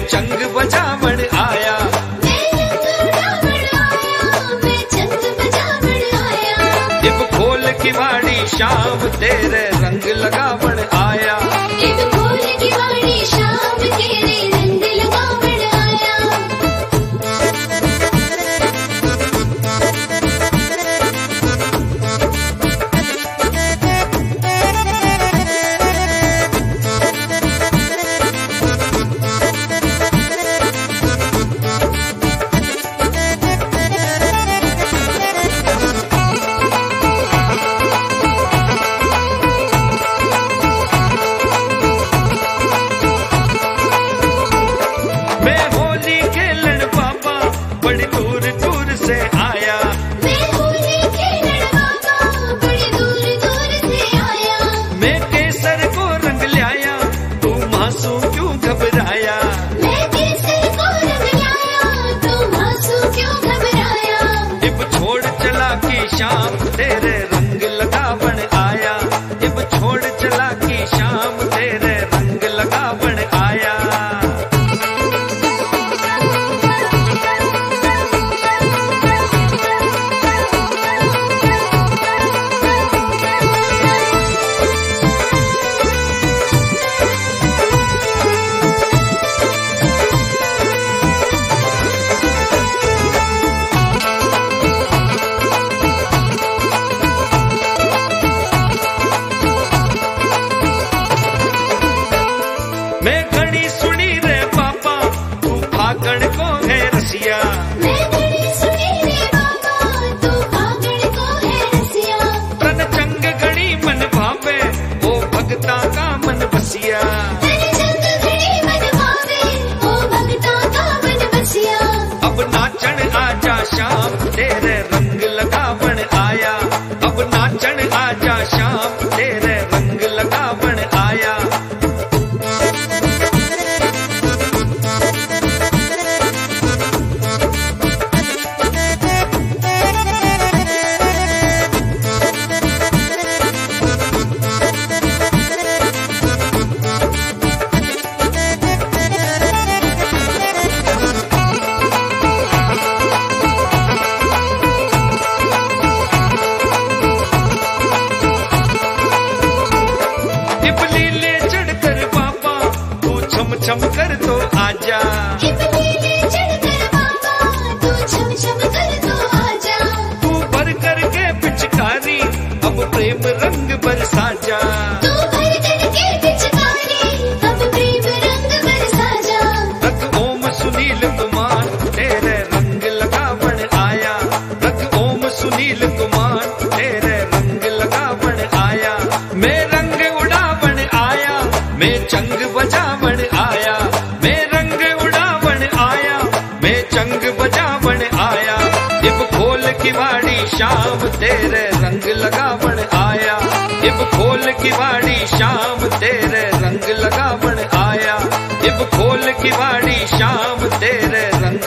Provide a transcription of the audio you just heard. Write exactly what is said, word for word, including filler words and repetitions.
चंग बजावण आया, इब खोल की वाड़ी शाम तेरे रंग लगावण आया, इब खोल की वाड़ी शाम तेरे रंग लगावण आया। मैं होली खेलन बाबा बड़ी दूर दूर से आया, मैं होली खेलन बाबा बड़ी दूर दूर से आया, मैं केसर को रंग लाया तू मासूम क्यों घबराया, मैं केसर को रंग लाया तू मासूम क्यों घबराया। इब छोड़ चला की शाम तेरे रंग लगावण आया, इब छोड़ चला की शाम तेरे रंग लगावण आया। मैं घड़ी सुनी रे पापा तू फागण को है रसिया, मैं घड़ी सुनी रे बाबा तू फागण को है रसिया, तन चंग घड़ी मन भावे ओ भगता का मन बसिया, तन चंग घड़ी मन भावे ओ भगता का मन बसिया। अब नाचण आजा शाम तेरे रंग लगावण आया, अब नाचण आजा शाम तेरे रंग लगावण आया। इब लीले चढ़कर बाबा तू छम छम कर तो आजा, इब लीले चढ़कर बाबा तू छम छम कर तो आजा, तू भर करके पिचकारी अब प्रेम रंग बरसा जा, तू भर करके पिचकारी अब प्रेम रंग बरसा जा। रख ओम सुनील कुमार तेरे रंग लगावण आया, रख ओम सुनील कुमार तेरे रंग लगावण आया। मैं रंग उड़ावण आया, मैं चंग बजावण आया, मैं रंग उड़ावण आया, मैं चंग बजावण आया। इब खोल की वाड़ी शाम तेरे रंग लगावण आया, इब खोल की वाड़ी शाम तेरे रंग लगावण आया, इब खोल की वाड़ी शाम तेरे रंग